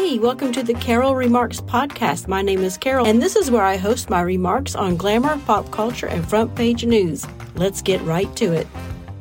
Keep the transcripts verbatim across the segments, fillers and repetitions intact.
Hey, welcome to the Carol Remarks podcast. My name is Carol, and this is where I host my remarks on glamour, pop culture, and front page news. Let's get right to it.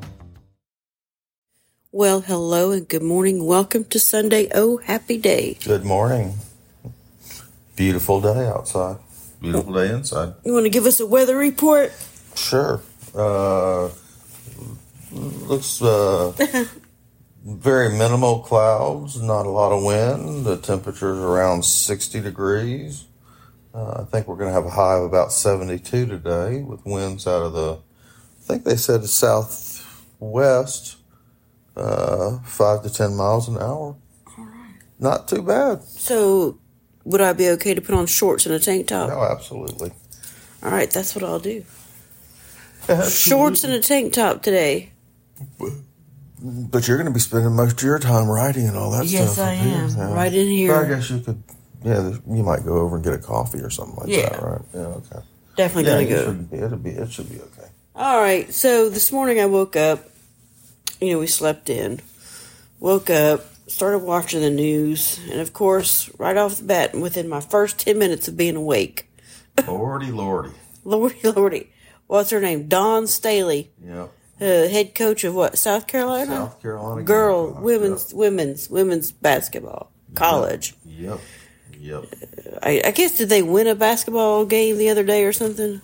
Well, hello and good morning. Welcome to Sunday. Oh, happy day. Good morning. Beautiful day outside. Beautiful day inside. You want to give us a weather report? Sure. Uh, looks uh, very minimal clouds, not a lot of wind. The temperature's around sixty degrees. Uh, I think we're going to have a high of about seventy-two today with winds out of the, I think they said the southwest, uh, five to ten miles an hour. All right. Not too bad. So, would I be okay to put on shorts and a tank top? Oh, absolutely. All right, that's what I'll do. Absolutely. Shorts and a tank top today. But you're going to be spending most of your time writing and all that yes, stuff. Yes, I am. Yeah. Right in here. But I guess you could, yeah, you might go over and get a coffee or something like yeah. that, right? Yeah, okay. Definitely yeah, going to go. Should be, it'll be, it should be okay. All right, so this morning I woke up, you know, we slept in, woke up, started watching the news, and of course, right off the bat, within my first ten minutes of being awake. Lordy, lordy. Lordy, lordy. What's her name? Dawn Staley. Yep. Uh, head coach of what? South Carolina? South Carolina. Girl, Gamecock. women's, Yep. women's, women's college, college. Yep. Yep. Uh, I, I guess, did they win a basketball game the other day or something?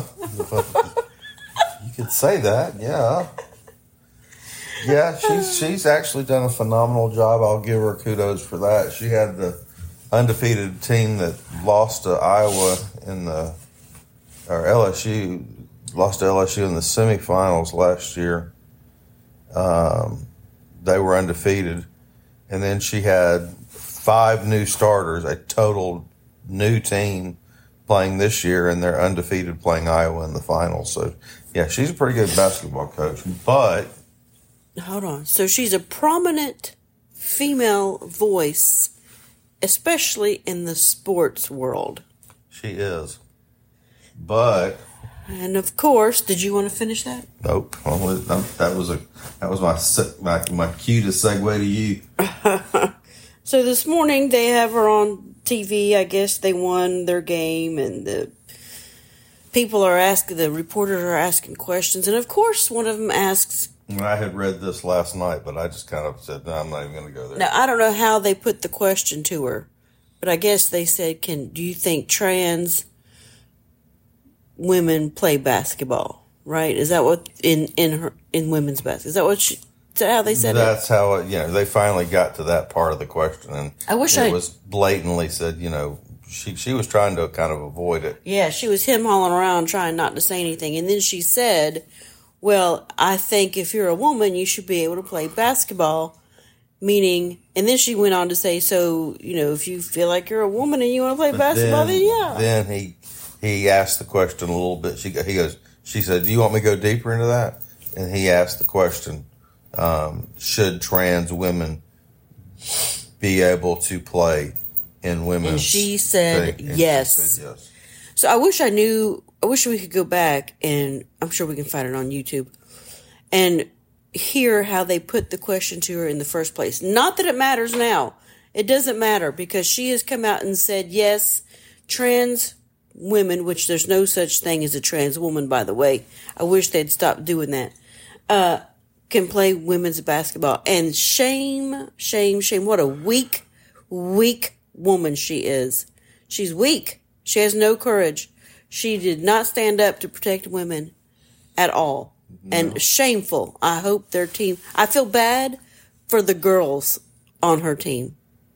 You could say that, yeah. Yeah, she's she's actually done a phenomenal job. I'll give her kudos for that. She had the undefeated team that lost to Iowa in the, or L S U, lost to L S U in the semifinals last year. Um, they were undefeated. And then she had five new starters, a total new team playing this year, and they're undefeated playing Iowa in the finals. So, yeah, she's a pretty good basketball coach. But hold on. So she's a prominent female voice, especially in the sports world. she is. But And of course, did you want to finish that? nope. Well, that was a that was my se- my my cue to segue to you. So this morning they have her on T V. I guess they won their game, and the people are asking, the reporters are asking questions, and of course one of them asks. I had read this last night, but I just kind of said, no, I'm not even going to go there. Now I don't know how they put the question to her, but I guess they said, "Can do you think trans women play basketball?" Right? Is that what in in her in women's basketball? Is that what she? Is that how they said That's it? how it, you know, they finally got to that part of the question, and I wish it I was blatantly said, you know, she she was trying to kind of avoid it. Yeah, she was him hauling around trying not to say anything, and then she said, "Well, I think if you're a woman, you should be able to play basketball." Meaning, and then she went on to say, "So you know, if you feel like you're a woman and you want to play But basketball, then, then yeah." Then he he asked the question a little bit. She he goes, she said, "Do you want me to go deeper into that?" And he asked the question, um, should trans women be able to play in women's? And she said thing? And yes. She said yes. So I wish I knew. I wish we could go back, and I'm sure we can find it on YouTube, and hear how they put the question to her in the first place. Not that it matters now. It doesn't matter, because she has come out and said, yes, trans women, which there's no such thing as a trans woman, by the way. I wish they'd stop doing that. Uh, can play women's basketball. And shame, shame, shame. What a weak, weak woman she is. She's weak. She has no courage. She did not stand up to protect women at all. No. And shameful. I hope their team, I feel bad for the girls on her team.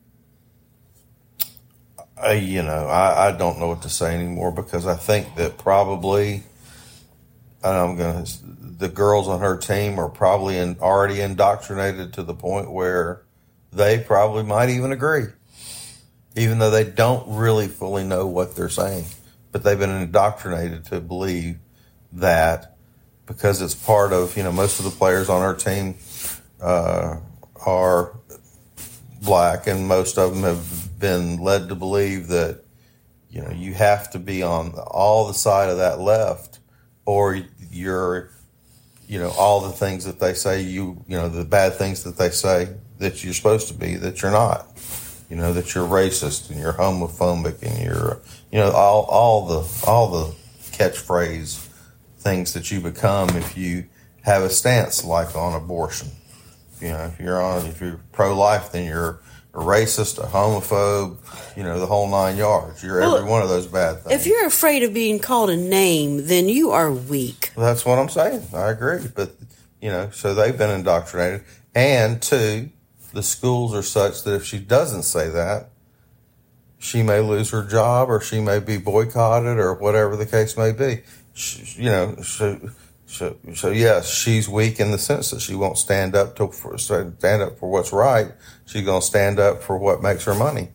I, you know, I, I don't know what to say anymore, because I think that probably, and I'm going to, the girls on her team are probably in, already indoctrinated to the point where they probably might even agree, even though they don't really fully know what they're saying. But they've been indoctrinated to believe that, because it's part of, you know, most of the players on her team uh, are black, and most of them have been led to believe that, you know, you have to be on all the side of that left, or you're, you know, all the things that they say you, you know, the bad things that they say that you're supposed to be, that you're not. you know, that you're racist and you're homophobic and you're, you know, all all the all the catchphrase things that you become if you have a stance like on abortion. You know, if you're on, if you're pro-life, then you're a racist, a homophobe, you know, the whole nine yards. You're well, every one of those bad things. If you're afraid of being called a name, then you are weak. Well, that's what I'm saying. I agree. But, you know, so they've been indoctrinated. And two, the schools are such that if she doesn't say that, she may lose her job or she may be boycotted or whatever the case may be. She, you know, so, so, so yes, she's weak in the sense that she won't stand up to for, stand up for what's right. She's going to stand up for what makes her money.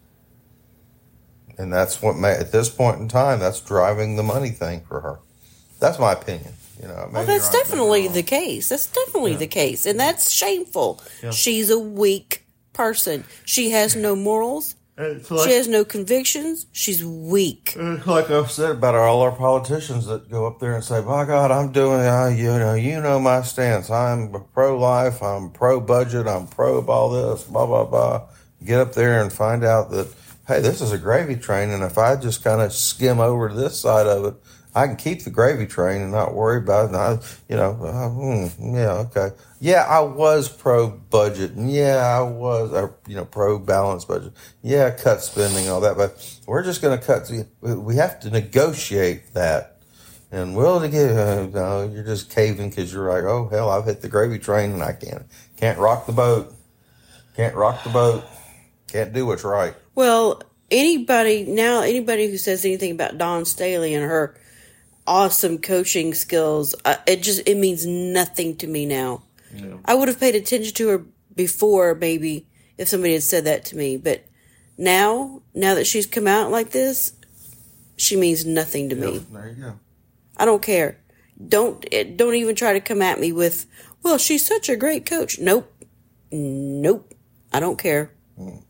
And that's what, may, at this point in time, that's driving the money thing for her. That's my opinion. You know, well, that's right, definitely the case. That's definitely yeah. the case. And that's shameful. Yeah. She's a weak person. She has no morals. Like, she has no convictions. She's weak. Like I've said about all our politicians that go up there and say, "My God, I'm doing, uh, you know, you know my stance. I'm pro-life. I'm pro-budget. I'm pro all this. Blah blah blah." Get up there and find out that, hey, this is a gravy train, and if I just kind of skim over to this side of it, I can keep the gravy train and not worry about it. I, you know, uh, mm, yeah, okay. Yeah, I was pro-budget. And yeah, I was, uh, you know, pro-balanced budget. Yeah, cut spending, all that. But we're just going to cut. We have to negotiate that. And we'll, to get, uh, no, you're just caving because you're like, oh, hell, I've hit the gravy train and I can't, can't rock the boat. Can't rock the boat. Can't do what's right. Well, anybody, now, anybody who says anything about Dawn Staley and her awesome coaching skills, uh, it just it means nothing to me now. Yeah. I would have paid attention to her before, maybe, if somebody had said that to me, but now now that she's come out like this, she means nothing to yep, me. There you go. I don't care. Don't don't even try to come at me with, well, she's such a great coach. Nope. Nope. I don't care. Mm.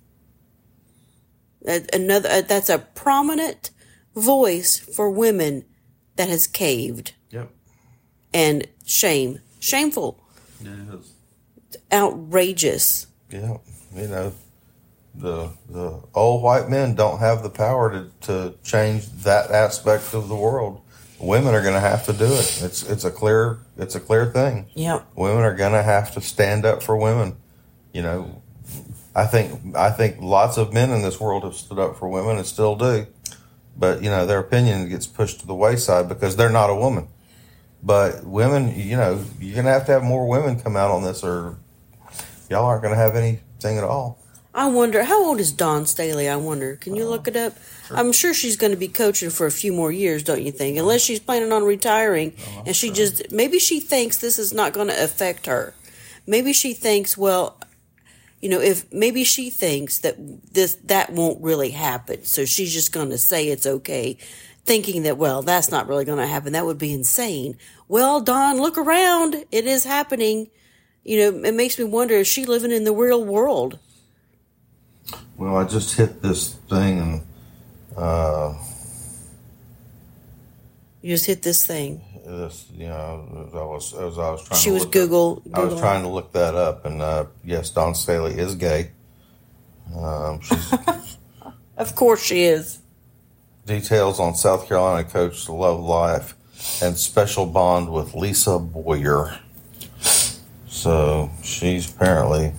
Another that's a prominent voice for women that has caved. Yep. And shame. Shameful. Yeah, it is. Outrageous. Yeah. You know, the the old white men don't have the power to, to change that aspect of the world. Women are going to have to do it. It's it's a clear it's a clear thing. Yep. Women are going to have to stand up for women. You know, I think I think lots of men in this world have stood up for women and still do. But, you know, their opinion gets pushed to the wayside because they're not a woman. But women, you know, you're going to have to have more women come out on this or y'all aren't going to have anything at all. I wonder, how old is Dawn Staley, I wonder? Can you uh, look it up? Sure. I'm sure she's going to be coaching for a few more years, don't you think? Unless she's planning on retiring oh, and she sure. just, maybe she thinks this is not going to affect her. Maybe she thinks, well, you know, if maybe she thinks that this that won't really happen, so she's just going to say it's okay, thinking that, well, that's not really going to happen. That would be insane. Well, Dawn, look around. It is happening. You know, it makes me wonder, is she living in the real world? Well, I just hit this thing and uh, you just hit this thing. This, you know, as I was as I was trying. She to was look Google. Up, I was trying to look that up, and uh, yes, Dawn Staley is gay. Um, she's of course, she is. Details on South Carolina coach love life and special bond with Lisa Boyer. So she's apparently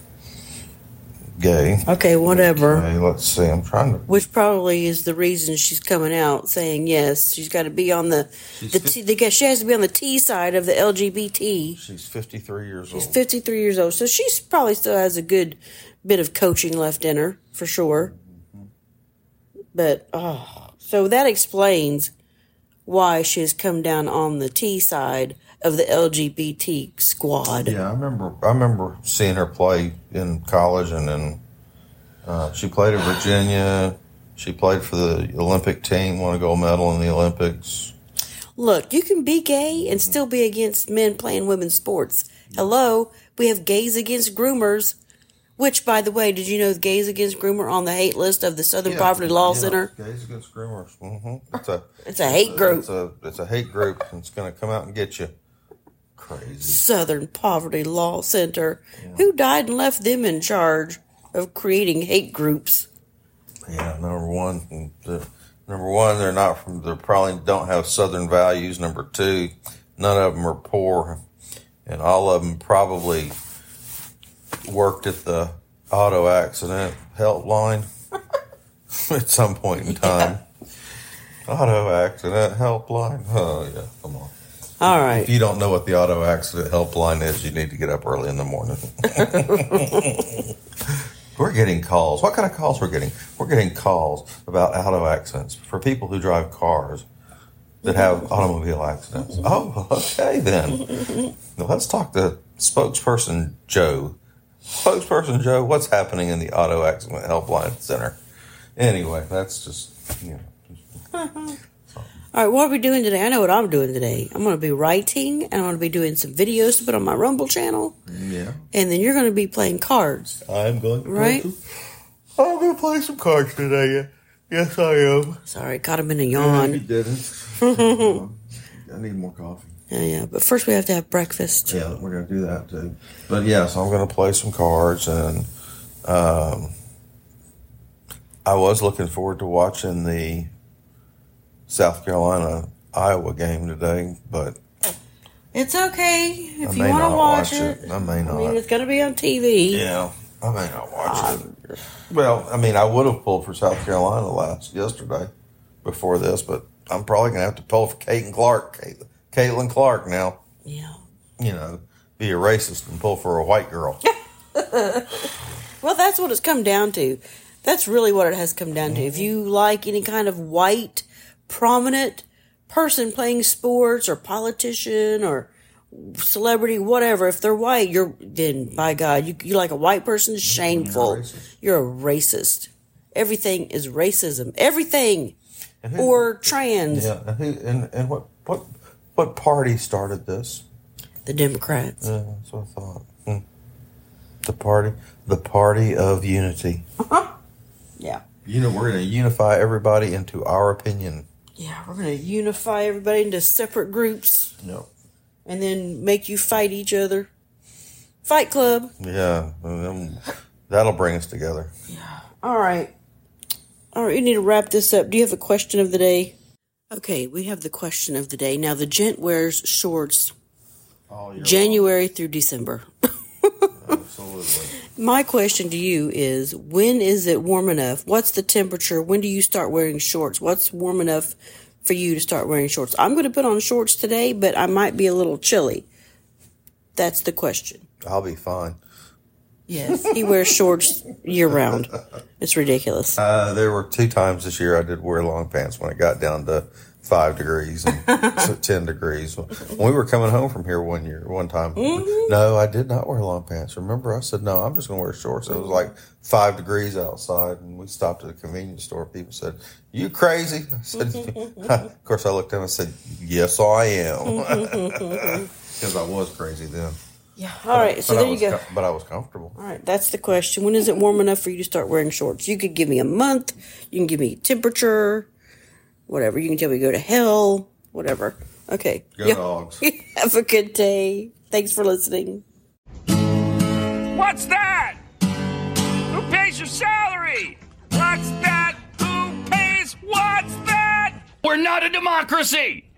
gay. Okay, whatever. Okay, let's see. I'm trying to. Which probably is the reason she's coming out saying yes. She's got to be on the she's the T, the she has to be on the T side of the L G B T. She's fifty-three years she's old. She's fifty-three years old, so she's probably still has a good bit of coaching left in her for sure. Mm-hmm. But oh, so that explains why she has come down on the T side of the L G B T squad. Yeah, I remember. I remember seeing her play in college, and then uh, she played at Virginia. She played for the Olympic team, won a gold medal in the Olympics. Look, you can be gay and still be against men playing women's sports. Hello, we have gays against groomers. Which, by the way, did you know gays against groomer on the hate list of the Southern yeah, Poverty Law yeah, Center? Gays against groomers. Mm-hmm. It's a it's a hate group. It's a it's a hate group. And it's going to come out and get you. Crazy. Southern Poverty Law Center. Yeah. Who died and left them in charge? of creating hate groups. Yeah, number one, the, number one, they're not from. They probably don't have Southern values. Number two, none of them are poor, and all of them probably worked at the auto accident helpline at some point in time. Yeah. Auto accident helpline. Oh yeah, come on. All right. If you don't know what the auto accident helpline is, you need to get up early in the morning. We're getting calls. What kind of calls we're getting? We're getting calls about auto accidents for people who drive cars that have automobile accidents. Oh, okay then. Now let's talk to spokesperson Joe. Spokesperson Joe, what's happening in the auto accident helpline center? Anyway, that's just, you know. All right, what are we doing today? I know what I'm doing today. I'm going to be writing, and I'm going to be doing some videos to put on my Rumble channel. Yeah. And then you're going to be playing cards. I'm going to right? play some, I'm going to play some cards today. Yes, I am. Sorry, caught him in a yawn. No, you didn't. I need more coffee. Yeah, yeah, but first we have to have breakfast. Yeah, we're going to do that too. But yes, yeah, so I'm going to play some cards, and um, I was looking forward to watching the South Carolina Iowa game today, but it's okay if I you may want to not watch watch it. it. I may not. I mean, it's going to be on T V. Yeah, I may not watch Um, it. Well, I mean, I would have pulled for South Carolina last yesterday before this, but I'm probably going to have to pull for Caitlin Clark. Caitlin Clark now. Yeah. You know, be a racist and pull for a white girl. Well, that's what it's come down to. That's really what it has come down to. If you like any kind of white, prominent person playing sports or politician or celebrity, whatever, if they're white, you're then by God, you you like a white person, shameful. You're a You're a racist. Everything is racism. Everything. And who, or trans. Yeah, and, who, and and what what what party started this? The Democrats. Yeah, that's what I thought. Hmm. The party, the party of unity. Yeah. You know, we're going to unify everybody into our opinion. Yeah, we're going to unify everybody into separate groups. No. And then make you fight each other. Fight Club. Yeah, um, that'll bring us together. Yeah. All right. All right, we need to wrap this up. Do you have a question of the day? Okay, we have the question of the day. Now, the gent wears shorts January long. through December. Absolutely. My question to you is, when is it warm enough? What's the temperature? When do you start wearing shorts? What's warm enough for you to start wearing shorts? I'm going to put on shorts today, but I might be a little chilly. That's the question. I'll be fine. Yes, he wears shorts year-round. It's ridiculous. Uh, there were two times this year I did wear long pants when it got down to five degrees and ten degrees. When we were coming home from here one year, one time, mm-hmm. no, I did not wear long pants. Remember, I said, no, I'm just going to wear shorts. It was like five degrees outside, and we stopped at a convenience store. People said, you crazy? I said, of course, I looked at them and said, yes, I am. Because I was crazy then. Yeah. All right. But, so but there you go. Com- but I was comfortable. All right. That's the question. When is it warm enough for you to start wearing shorts? You could give me a month. You can give me temperature. Whatever. You can tell me to go to hell. Whatever. Okay. Go yeah. Dogs. Have a good day. Thanks for listening. What's that? Who pays your salary? What's that? Who pays? What's that? We're not a democracy.